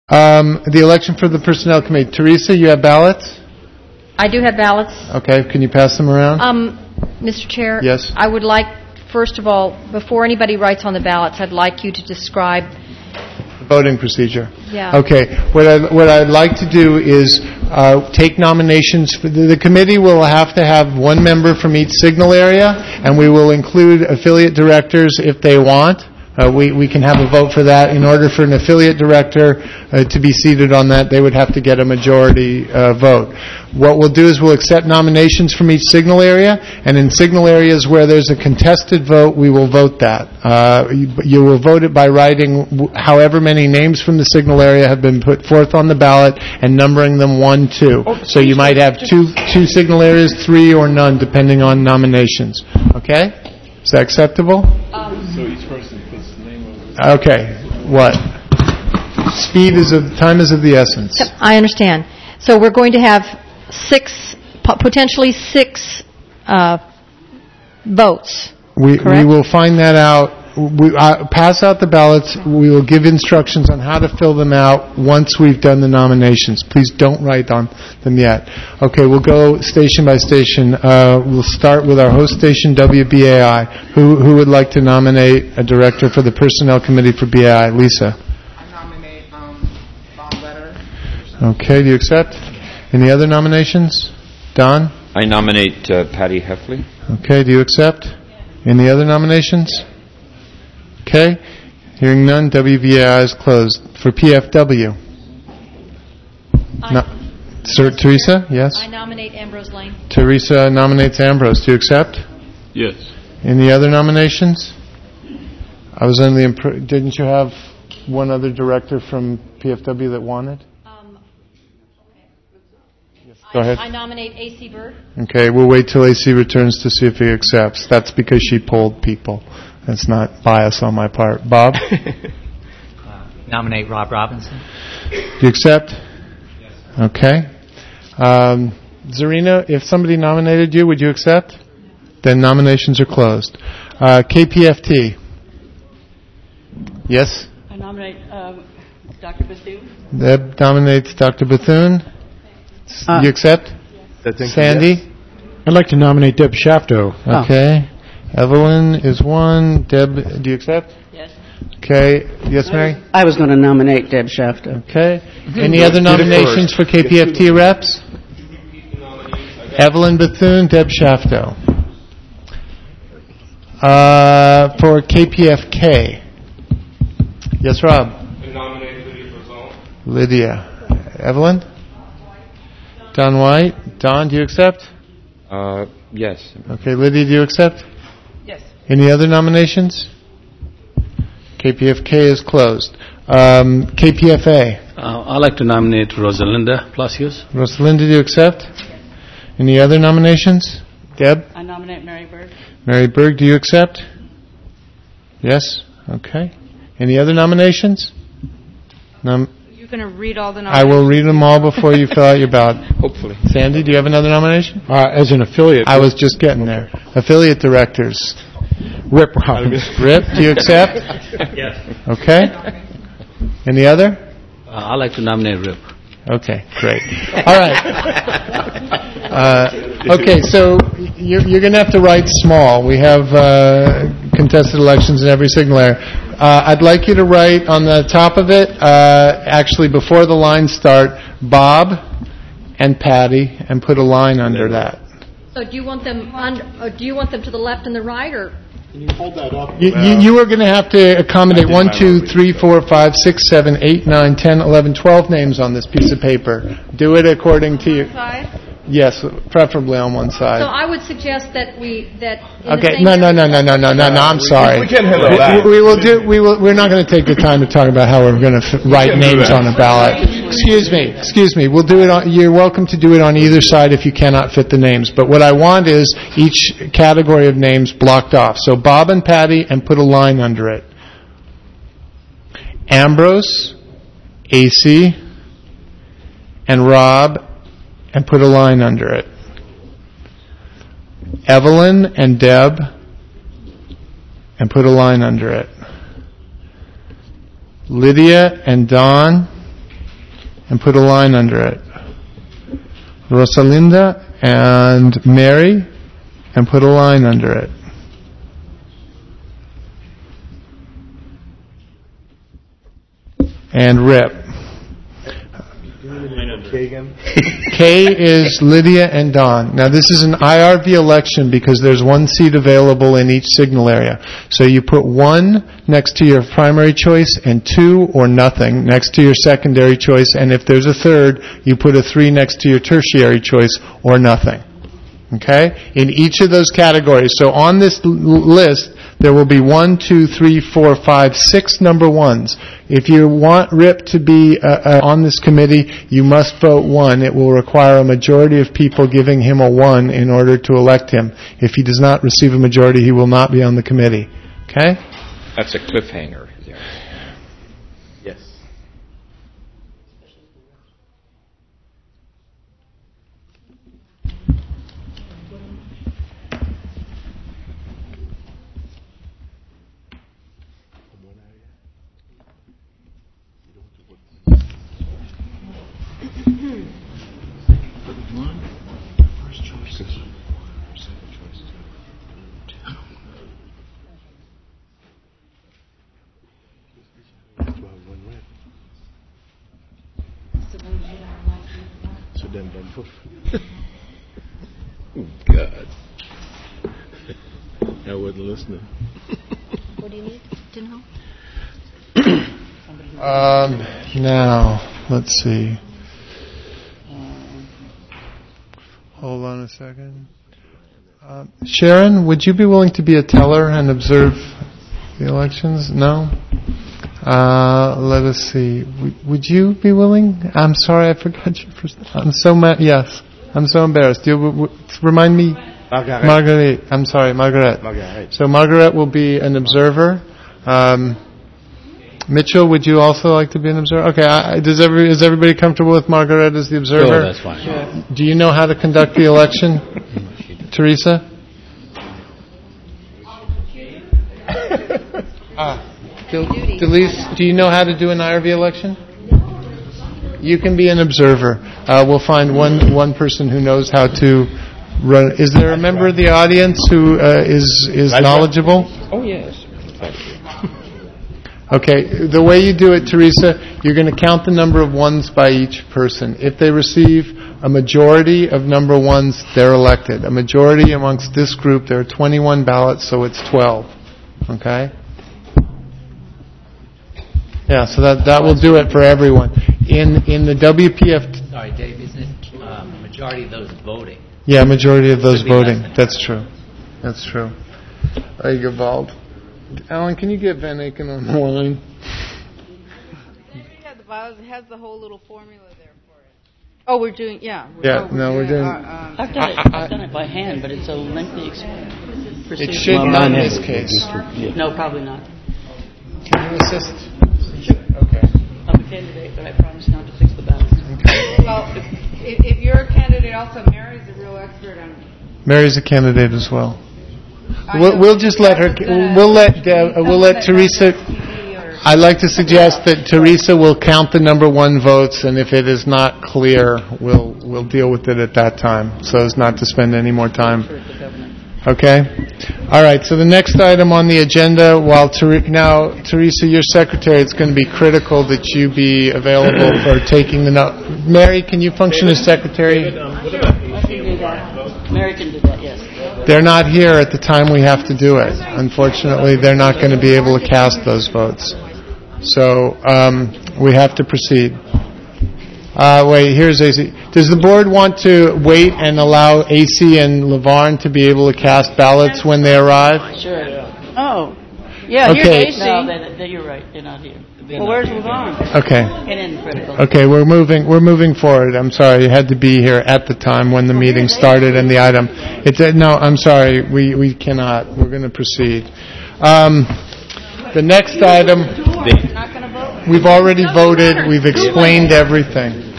The election for the Personnel Committee. Teresa, you have ballots? I do have ballots. Okay, can you pass them around? Mr. Chair? Yes. I would like, first of all, before anybody writes on the ballots, I'd like you to describe voting procedure. Yeah. Okay. What I'd like to do is take nominations. The committee will have to have one member from each signal area, and we will include affiliate directors if they want. We can have a vote for that. In order for an affiliate director to be seated on that, they would have to get a majority vote. What we'll do is we'll accept nominations from each signal area, and in signal areas where there's a contested vote, we will vote that. You will vote it by writing however many names from the signal area have been put forth on the ballot and numbering them 1, 2. So you might have two signal areas, 3, or none, depending on nominations. Okay? Is that acceptable? So each person puts the name over. Okay. What? Time is of the essence. I understand. So we're going to have potentially six votes. We correct? will find that out. We pass out the ballots. We will give instructions on how to fill them out once we've done the nominations. Please don't write on them yet. Okay, we'll go station by station. We'll start with our host station, WBAI. Who would like to nominate a director for the Personnel Committee for BAI? Lisa. I nominate Bob Letter. Okay, do you accept? Any other nominations? Don? I nominate Patty Heffley. Okay, do you accept? Any other nominations? Okay. Hearing none, WBAI is closed. For PFW. Teresa, yes? I nominate Ambrose Lane. Teresa nominates Ambrose. Do you accept? Yes. Any other nominations? I was under the impression, didn't you have one other director from PFW that wanted? Go ahead. I nominate A.C. Bird. Okay, we'll wait till AC returns to see if he accepts. That's because she polled people. That's not bias on my part. Bob? Nominate Rob Robinson. Do you accept? Yes. Okay. Zarina, if somebody nominated you, would you accept? Then nominations are closed. KPFT. Yes? I nominate Dr. Bethune. Deb nominates Dr. Bethune. You accept? Yes. Sandy? Yes. I'd like to nominate Deb Shafto. Okay. Evelyn is one. Deb, do you accept? Yes. Okay. Yes, Mary? I was going to nominate Deb Shafto. Okay. Any other nominations for KPFT reps? Evelyn Bethune, Deb Shafto. For KPFK. Yes, Rob? I nominate Lydia Brazil. Lydia. Evelyn? Don White. Don, do you accept? Yes. Okay, Lydia, do you accept? Yes. Any other nominations? KPFK is closed. KPFA. I'd like to nominate Rosalinda Palacios. Rosalinda, do you accept? Any other nominations? Deb? I nominate Mary Berg. Mary Berg, do you accept? Yes? Okay. Any other nominations? You're going to read all the I nominations? will read them all before you fill out your ballot. Hopefully. Sandy, do you have another nomination? As an affiliate. I was just getting there. Affiliate directors. Rip Robinson. Rip, do you accept? Yes. Okay. Any other? I'd like to nominate Rip. Okay, great. All right. Okay, so you're going to have to write small. We have contested elections in every signal area. I'd like you to write on the top of it, actually before the lines start, Bob and Patty, and put a line under that. So do you want them to the left and the right, or? Can you hold that up? You are going to have to accommodate 1, 2, 3, 4, 5, 6, 7, 8, 9, 10, 11, 12 names on this piece of paper. Do it according to your... Side? Yes, preferably on one side. So I would suggest that Okay, no, I'm sorry. We can't handle that. We're not going to take the time to talk about how we're going to write names on a ballot. Excuse me. We'll do it you're welcome to do it on either side if you cannot fit the names. But what I want is each category of names blocked off. So Bob and Patty, and put a line under it. Ambrose, AC, and Rob, and put a line under it. Evelyn and Deb, and put a line under it. Lydia and Don, and put a line under it. Rosalinda and Mary, and put a line under it. And Rip. K is Lydia and Don. Now this is an IRV election because there's one seat available in each signal area. So you put 1 next to your primary choice and 2 or nothing next to your secondary choice, and if there's a third, you put a 3 next to your tertiary choice or nothing. Okay? In each of those categories. So on this list, there will be 1, 2, 3, 4, 5, 6 number ones. If you want Rip to be on this committee, you must vote 1. It will require a majority of people giving him a 1 in order to elect him. If he does not receive a majority, he will not be on the committee. Okay? That's a cliffhanger. Yeah. Yes. So then vote. God. I wasn't listening. What do you need to know? Now, let's see. Hold on a second. Sharon, would you be willing to be a teller and observe the elections? No? Let us see. Would you be willing? I'm sorry, I forgot your first name. Yes. I'm so embarrassed. Remind me. Marguerite. I'm sorry, Margaret. So Margaret will be an observer. Mitchell, would you also like to be an observer? Okay. Is everybody comfortable with Margaret as the observer? Sure, that's fine. Sure. Do you know how to conduct the election, Teresa? Delise, do you know how to do an IRV election? You can be an observer. We'll find one person who knows how to run. Is there a member of the audience who is knowledgeable? Oh, yes. Thank you. Okay, the way you do it, Teresa, you're going to count the number of ones by each person. If they receive a majority of number ones, they're elected. A majority amongst this group, there are 21 ballots, so it's 12. Okay? Yeah, so that will do it for everyone. In the WPF... Sorry, Dave, isn't it majority of those voting? Yeah, majority of those voting. That's true. That's true. Eigevald. Alan, can you get Van Aken on the line? It has the whole little formula there for it. Oh, we're doing, yeah. We're doing... I've done it by hand, but it's a lengthy procedure. It should not in this case. No, probably not. Can you assist? Okay. I'm a candidate, but I promise not to fix the balance. Okay. Well, if you're a candidate also, Mary's a real expert on... Mary's a candidate as well. We'll just let her. We'll let Teresa. I'd like to suggest that Teresa will count the number one votes, and if it is not clear, we'll deal with it at that time, so as not to spend any more time. Okay. All right. So the next item on the agenda, now Teresa, your secretary, it's going to be critical that you be available for taking the note. Mary, can you function as secretary? Mary can do that, yes. They're not here at the time we have to do it. Unfortunately, they're not going to be able to cast those votes. So we have to proceed. Wait, here's AC. Does the board want to wait and allow AC and LeVarn to be able to cast ballots when they arrive? Sure. Oh. Yeah, Okay. here's AC. No, you're right. They're not here. Well, where's LeVarn? Okay. And in critical. Okay, we're moving forward. I'm sorry, you had to be here at the time when the meeting started and the item. No, I'm sorry, we cannot. We're going to proceed. The next item, we've already voted. We've explained everything.